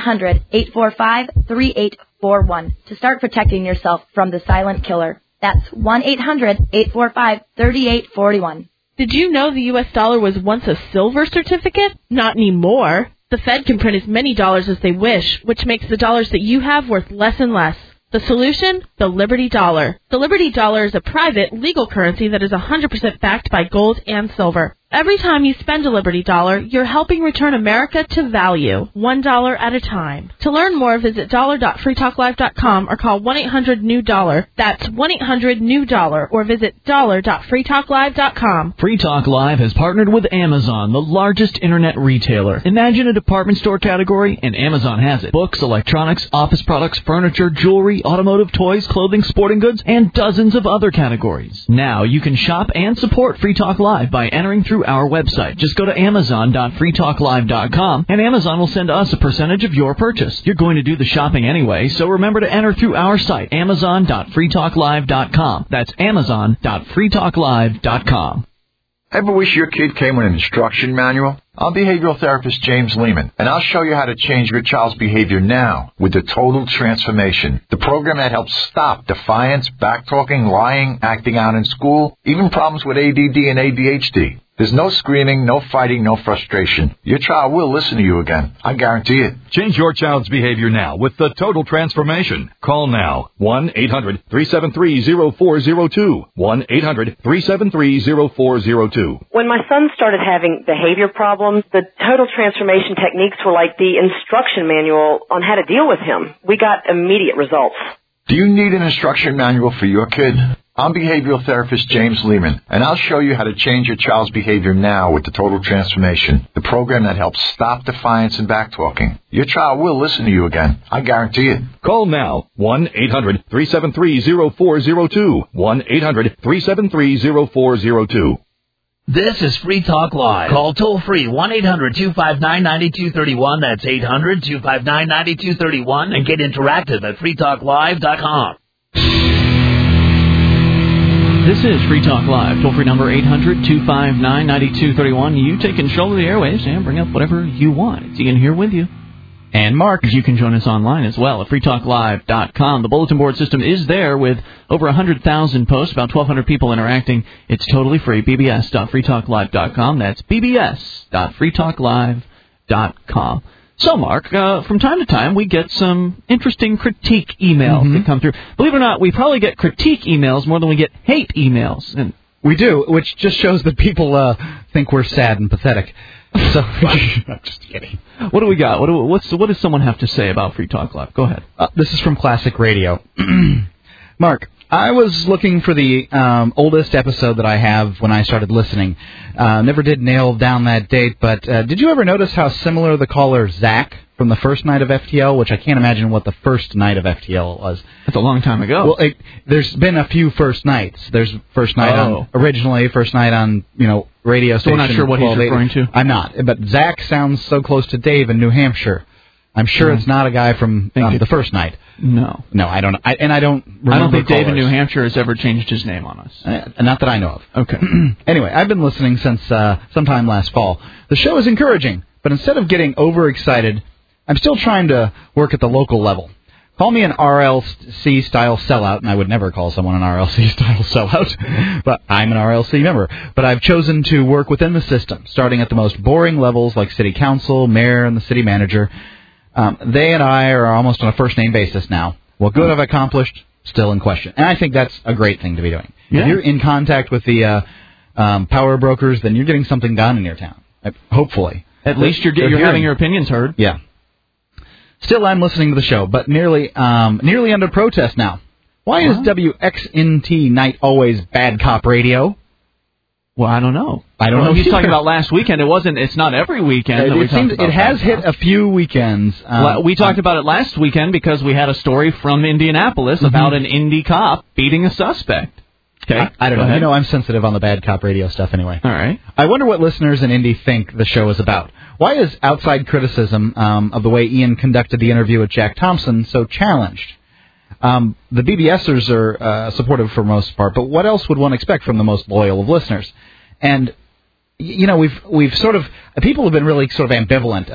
1-800-845-3841 to start protecting yourself from the silent killer. That's 1-800-845-3841. Did you know the U.S. dollar was once a silver certificate? Not anymore. The Fed can print as many dollars as they wish, which makes the dollars that you have worth less and less. The solution? The Liberty Dollar. The Liberty Dollar is a private, legal currency that is 100% backed by gold and silver. Every time you spend a Liberty Dollar, you're helping return America to value, $1 at a time. To learn more, visit dollar.freetalklive.com or call 1-800-NEW-DOLLAR. That's 1-800-NEW-DOLLAR or visit dollar.freetalklive.com. Free Talk Live has partnered with Amazon, the largest internet retailer. Imagine a department store category, and Amazon has it. Books, electronics, office products, furniture, jewelry, automotive, toys, clothing, sporting goods, and dozens of other categories. Now you can shop and support Free Talk Live by entering through our website. Just go to amazon.freetalklive.com and Amazon will send us a percentage of your purchase. You're going to do the shopping anyway, so remember to enter through our site, amazon.freetalklive.com. That's amazon.freetalklive.com. Ever wish your kid came with an instruction manual? I'm behavioral therapist James Lehman, and I'll show you how to change your child's behavior now with the Total Transformation, the program that helps stop defiance, backtalking, lying, acting out in school, even problems with ADD and ADHD. There's no screaming, no fighting, no frustration. Your child will listen to you again. I guarantee it. Change your child's behavior now with the Total Transformation. Call now. 1-800-373-0402. 1-800-373-0402. When my son started having behavior problems, the Total Transformation techniques were like the instruction manual on how to deal with him. We got immediate results. Do you need an instruction manual for your kid? I'm behavioral therapist James Lehman, and I'll show you how to change your child's behavior now with the Total Transformation, the program that helps stop defiance and backtalking. Your child will listen to you again. I guarantee it. Call now. 1-800-373-0402. 1-800-373-0402. This is Free Talk Live. Call toll-free 1-800-259-9231. That's 800-259-9231. And get interactive at freetalklive.com. This is Free Talk Live. Toll-free number 800-259-9231. You take control of the airwaves and bring up whatever you want. It's Ian here with you. And Mark. You can join us online as well at freetalklive.com. The bulletin board system is there with over 100,000 posts, about 1,200 people interacting. It's totally free. bbs.freetalklive.com. That's bbs.freetalklive.com. So, Mark, from time to time, we get some interesting critique emails that come through. Believe it or not, we probably get critique emails more than we get hate emails. And we do, which just shows that people think we're sad and pathetic. So, I'm just kidding. What do we got? What does someone have to say about Free Talk Live? Go ahead. This is from Classic Radio. Mark, I was looking for the oldest episode that I have when I started listening. Never did nail down that date, but did you ever notice how similar the caller Zach from the first night of FTL, which I can't imagine what the first night of FTL was. That's a long time ago. Well, there's been a few first nights. There's first night on radio station. So we're not sure what he's referring to? I'm not. But Zach sounds so close to Dave in New Hampshire. I'm sure it's not a guy from the first night. No, I don't. I don't think Dave in New Hampshire has ever changed his name on us. Not that I know of. Okay. Anyway, I've been listening since sometime last fall. The show is encouraging, but instead of getting overexcited, I'm still trying to work at the local level. Call me an RLC-style sellout, and I would never call someone an RLC-style sellout, but I'm an RLC member. But I've chosen to work within the system, starting at the most boring levels like city council, mayor, and the city manager. They and I are almost on a first-name basis now. What good have I accomplished? Still in question. And I think that's a great thing to be doing. Yeah. If you're in contact with the power brokers, then you're getting something done in your town, hopefully. At least you're having your opinions heard. Yeah. Still, I'm listening to the show, but nearly under protest now. Why is WXNT night always bad cop radio? Well, I don't know. He's talking about last weekend. It's not every weekend. It has hit a few weekends. We talked about it last weekend because we had a story from Indianapolis about an Indy cop beating a suspect. Okay. I don't know. I'm sensitive on the bad cop radio stuff anyway. All right. I wonder what listeners in Indy think the show is about. Why is outside criticism of the way Ian conducted the interview with Jack Thompson so challenged? The BBSers are supportive for most part, but what else would one expect from the most loyal of listeners? And we've sort of people have been really sort of ambiguous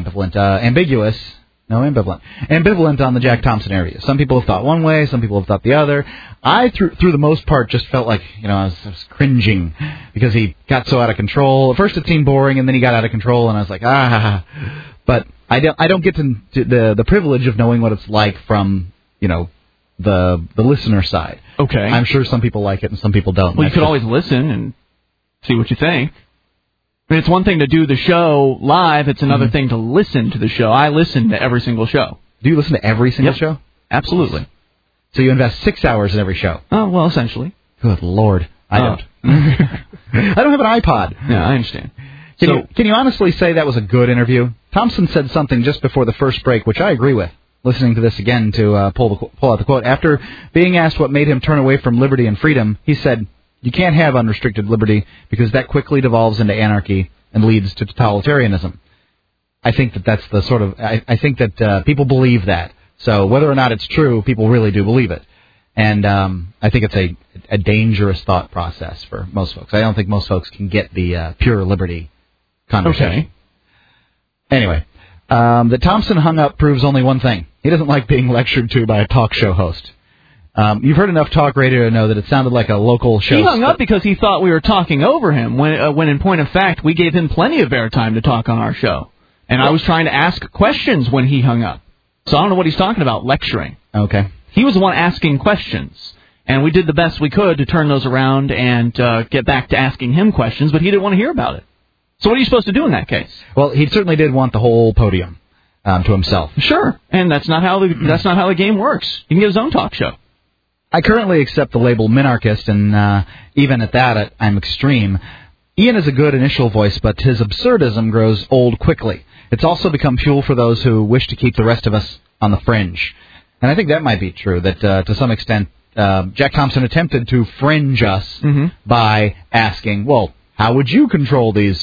on the Jack Thompson interview. Some people have thought one way, some people have thought the other. I, through the most part, just felt like, I was cringing because he got so out of control. At first it seemed boring, and then he got out of control, and I was like, But I don't get to the privilege of knowing what it's like from, the listener side. Okay. I'm sure some people like it and some people don't. Well, you could always listen and see what you think. I mean, it's one thing to do the show live. It's another thing to listen to the show. I listen to every single show. Do you listen to every single show? Absolutely. So you invest 6 hours in every show? Oh, well, essentially. Good Lord. I don't. I don't have an iPod. Yeah, I understand. Can you honestly say that was a good interview? Thompson said something just before the first break, which I agree with. Listening to this again to pull out the quote. After being asked what made him turn away from liberty and freedom, he said, "You can't have unrestricted liberty because that quickly devolves into anarchy and leads to totalitarianism." I think that's the sort of... I think that people believe that. So whether or not it's true, people really do believe it. And I think it's a dangerous thought process for most folks. I don't think most folks can get the pure liberty conversation. Okay. Anyway, that Thompson hung up proves only one thing. He doesn't like being lectured to by a talk show host. You've heard enough talk radio to know that it sounded like a local show. He hung up because he thought we were talking over him, when in point of fact, we gave him plenty of airtime to talk on our show. And I was trying to ask questions when he hung up. So I don't know what he's talking about, lecturing. Okay. He was the one asking questions. And we did the best we could to turn those around and get back to asking him questions, but he didn't want to hear about it. So what are you supposed to do in that case? Well, he certainly did want the whole podium to himself. Sure. And that's not how the game works. He can get his own talk show. I currently accept the label minarchist, and even at that, I'm extreme. Ian is a good initial voice, but his absurdism grows old quickly. It's also become fuel for those who wish to keep the rest of us on the fringe. And I think that might be true, that to some extent, Jack Thompson attempted to fringe us by asking, well, how would you control these,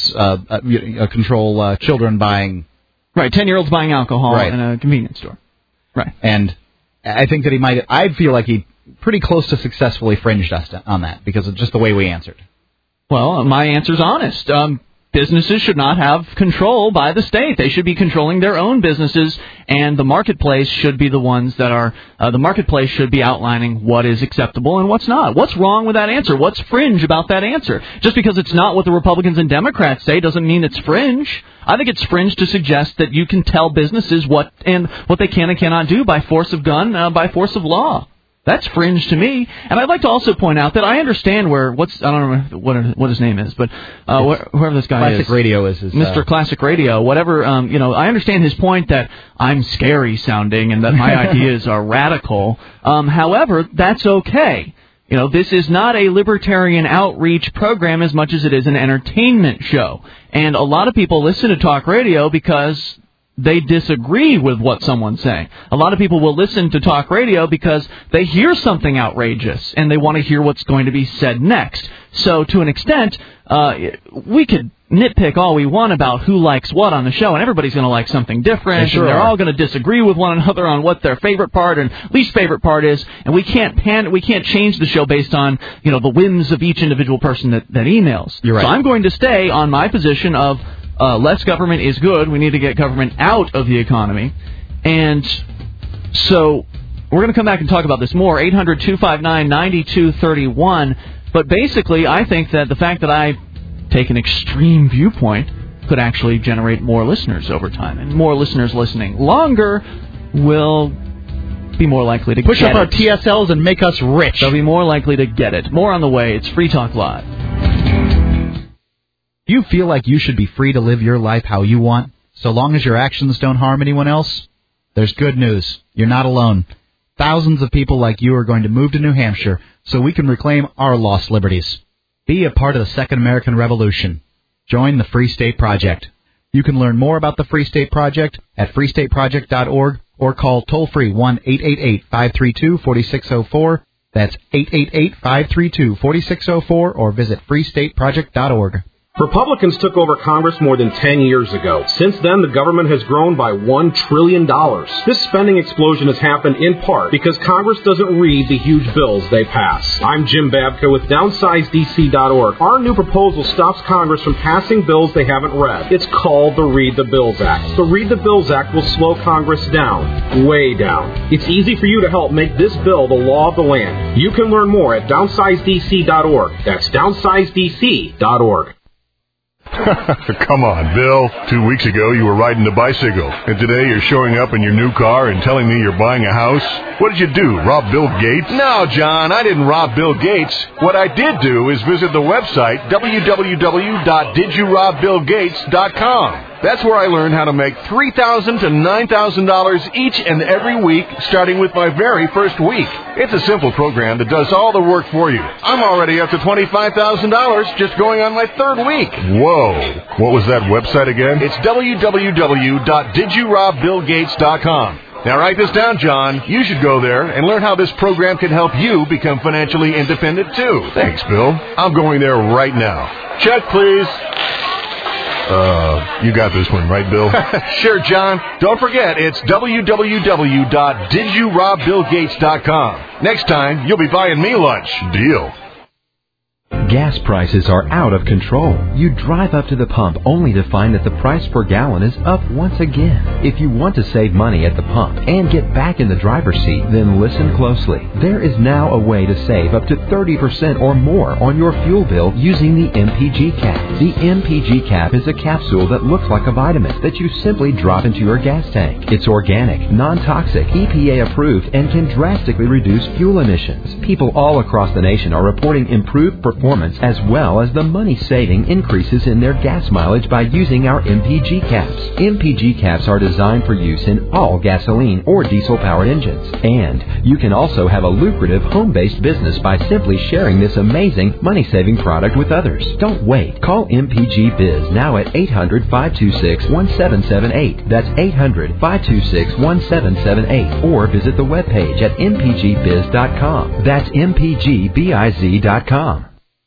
control children buying... Right, 10-year-olds buying alcohol in a convenience store. Right. And I think that I feel like he pretty close to successfully fringed us on that because of just the way we answered. Well, my answer's honest. Businesses should not have control by the state. They should be controlling their own businesses, and the marketplace should be the ones that are, the marketplace should be outlining what is acceptable and what's not. What's wrong with that answer? What's fringe about that answer? Just because it's not what the Republicans and Democrats say doesn't mean it's fringe. I think it's fringe to suggest that you can tell businesses what they can and cannot do by force of gun, by force of law. That's fringe to me. And I'd like to also point out that I understand I don't know what his name is, but whoever this guy Classic Radio is his... Mr. Classic Radio, whatever, I understand his point that I'm scary sounding and that my ideas are radical. However, that's okay. This is not a libertarian outreach program as much as it is an entertainment show. And a lot of people listen to talk radio because they disagree with what someone's saying. A lot of people will listen to talk radio because they hear something outrageous and they want to hear what's going to be said next. So to an extent, we could nitpick all we want about who likes what on the show, and everybody's going to like something different, Sure and they're are. all going to disagree with one another on what their favorite part and least favorite part is, and we can't change the show based on, the whims of each individual person that emails. You're right. So I'm going to stay on my position of less government is good. We need to get government out of the economy. And so we're going to come back and talk about this more. 800-259-9231. But basically, I think that the fact that I take an extreme viewpoint could actually generate more listeners over time. And more listeners listening longer will be more likely to push get up our it. TSLs and make us rich. They'll be more likely to get it. More on the way. It's Free Talk Live. Do you feel like you should be free to live your life how you want, so long as your actions don't harm anyone else? There's good news. You're not alone. Thousands of people like you are going to move to New Hampshire so we can reclaim our lost liberties. Be a part of the Second American Revolution. Join the Free State Project. You can learn more about the Free State Project at freestateproject.org or call toll-free 1-888-532-4604. That's 888-532-4604 or visit freestateproject.org. Republicans took over Congress more than 10 years ago. Since then, the government has grown by $1 trillion. This spending explosion has happened in part because Congress doesn't read the huge bills they pass. I'm Jim Babka with DownsizeDC.org. Our new proposal stops Congress from passing bills they haven't read. It's called the Read the Bills Act. The Read the Bills Act will slow Congress down, way down. It's easy for you to help make this bill the law of the land. You can learn more at DownsizeDC.org. That's DownsizeDC.org. Come on, Bill. 2 weeks ago, you were riding the bicycle. And today, you're showing up in your new car and telling me you're buying a house? What did you do, rob Bill Gates? No, John, I didn't rob Bill Gates. What I did do is visit the website, www.didyourobBillGates.com. That's where I learned how to make $3,000 to $9,000 each and every week, starting with my very first week. It's a simple program that does all the work for you. I'm already up to $25,000 just going on my third week. Whoa. What was that website again? It's www.didyourobBillGates.com. Now write this down, John. You should go there and learn how this program can help you become financially independent, too. Thanks, Bill. I'm going there right now. Check, please. You got this one, right, Bill? Sure, John. Don't forget, it's www.didyourobBillGates.com. Next time, you'll be buying me lunch. Deal. Gas prices are out of control. You drive up to the pump only to find that the price per gallon is up once again. If you want to save money at the pump and get back in the driver's seat, then listen closely. There is now a way to save up to 30% or more on your fuel bill using the MPG cap. The MPG cap is a capsule that looks like a vitamin that you simply drop into your gas tank. It's organic, non-toxic, EPA approved, and can drastically reduce fuel emissions. People all across the nation are reporting improved performance as well as the money-saving increases in their gas mileage by using our MPG caps. MPG caps are designed for use in all gasoline or diesel-powered engines. And you can also have a lucrative home-based business by simply sharing this amazing money-saving product with others. Don't wait. Call MPG Biz now at 800-526-1778. That's 800-526-1778. Or visit the webpage at mpgbiz.com. That's mpgbiz.com.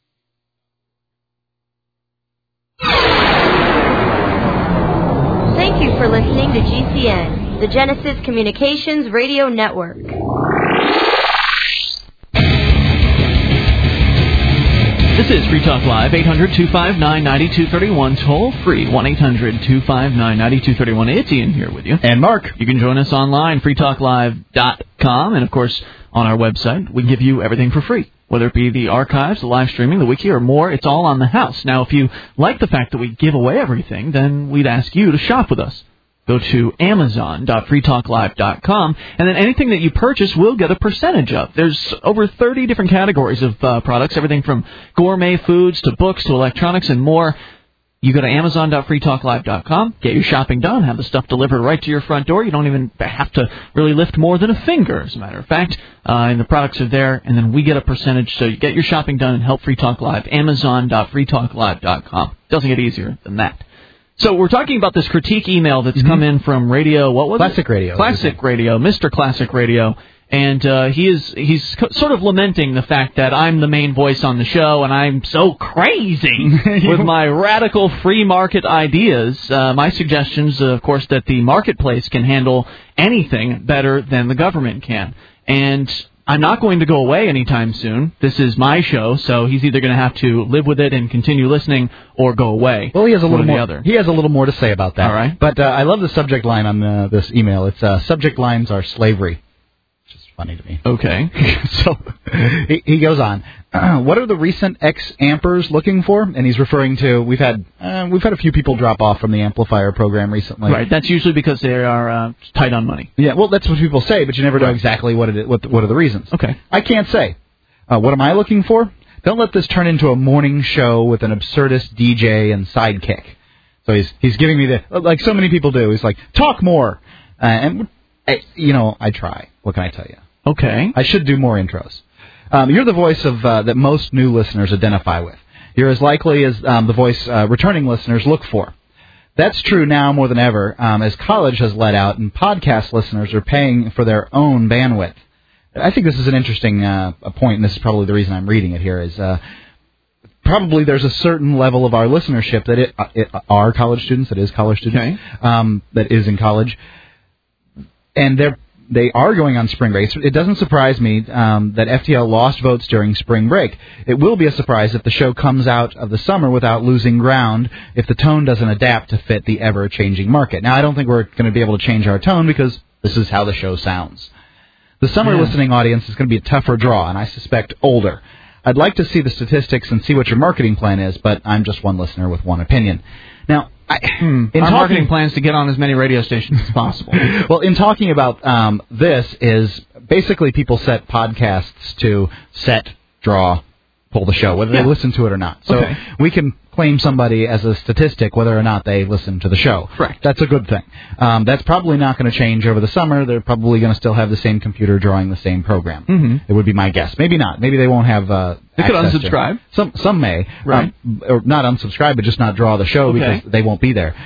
Thank you for listening to GCN, the Genesis Communications Radio Network. This is Free Talk Live, 800-259-9231, toll free, 1-800-259-9231. It's Ian here with you. And Mark. You can join us online, freetalklive.com, and of course, on our website, we give you everything for free. Whether it be the archives, the live streaming, the wiki, or more, it's all on the house. Now, if you like the fact that we give away everything, then we'd ask you to shop with us. Go to Amazon.freetalklive.com, and then anything that you purchase will get a percentage of. There's over 30 different categories of products, everything from gourmet foods to books to electronics and more. You go to Amazon.freetalklive.com, get your shopping done, have the stuff delivered right to your front door. You don't even have to really lift more than a finger, as a matter of fact. And the products are there, and then we get a percentage. So you get your shopping done and help Free Talk Live. Amazon.freetalklive.com. Doesn't get easier than that. So we're talking about this critique email that's come in from Radio, what was Classic it? Radio. Classic Radio, Mr. Classic Radio. And he's sort of lamenting the fact that I'm the main voice on the show, and I'm so crazy with my radical free market ideas. My suggestions, of course, that the marketplace can handle anything better than the government can. And I'm not going to go away anytime soon. This is my show, so he's either going to have to live with it and continue listening or go away. Well, he has a little more. Other. He has a little more to say about that. All right. But I love the subject line on this email. It's subject lines are slavery. Funny to me. Okay. So he goes on. What are the recent ex-ampers looking for? And he's referring to we've had a few people drop off from the amplifier program recently. Right. That's usually because they are tight on money. Yeah. Well, that's what people say, but you never know exactly what it is. What are the reasons? Okay. I can't say. What am I looking for? Don't let this turn into a morning show with an absurdist DJ and sidekick. So he's giving me like so many people do. He's like, talk more, and I try. What can I tell you? Okay. I should do more intros. You're the voice of that most new listeners identify with. You're as likely as the voice returning listeners look for. That's true now more than ever, as college has let out and podcast listeners are paying for their own bandwidth. I think this is an interesting point, and this is probably the reason I'm reading it here, is probably there's a certain level of our listenership that are college students, that is college students, that is in college, and they are going on spring break. It doesn't surprise me that FTL lost votes during spring break. It will be a surprise if the show comes out of the summer without losing ground if the tone doesn't adapt to fit the ever-changing market. Now, I don't think we're going to be able to change our tone because this is how the show sounds. The summer listening audience is going to be a tougher draw, and I suspect older. I'd like to see the statistics and see what your marketing plan is, but I'm just one listener with one opinion. Now, our marketing plan is to get on as many radio stations as possible. Well, in talking about this is basically people set podcasts to set, draw, pull the show, whether they listen to it or not. So we can claim somebody as a statistic whether or not they listen to the show. Correct. That's a good thing. That's probably not going to change over the summer. They're probably going to still have the same computer drawing the same program. Mm-hmm. It would be my guess. Maybe not. Maybe they won't have they could unsubscribe. Some may. Right. Or not unsubscribe, but just not draw the show because they won't be there.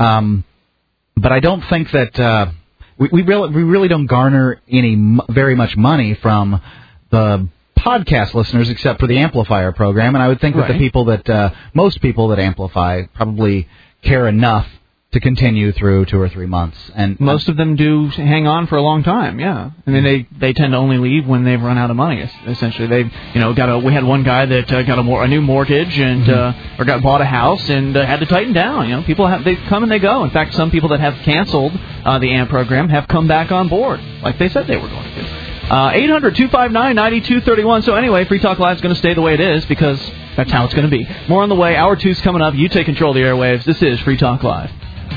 But I don't think that we really don't garner very much money from the podcast listeners except for the Amplifier program, and I would think that the people that most people that amplify probably care enough to continue through 2 or 3 months, and most of them do hang on for a long time. Yeah, I mean they tend to only leave when they've run out of money. Essentially, we had one guy that got a new mortgage and or bought a house and had to tighten down. People they come and they go. In fact, some people that have canceled the AMP program have come back on board like they said they were going to. 800-259-9231. So anyway, Free Talk Live is going to stay the way it is because that's how it's going to be. More on the way. Hour 2's coming up. You take control of the airwaves. This is Free Talk Live.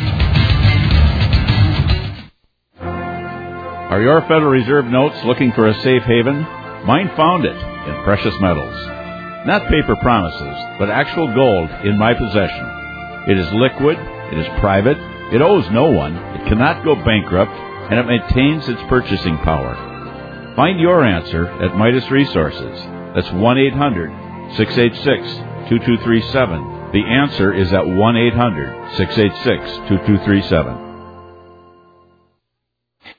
Are your Federal Reserve notes looking for a safe haven? Mine found it in precious metals. Not paper promises, but actual gold in my possession. It is liquid. It is private. It owes no one. It cannot go bankrupt, and it maintains its purchasing power. Find your answer at Midas Resources. That's 1-800-686-2237. The answer is at 1-800-686-2237.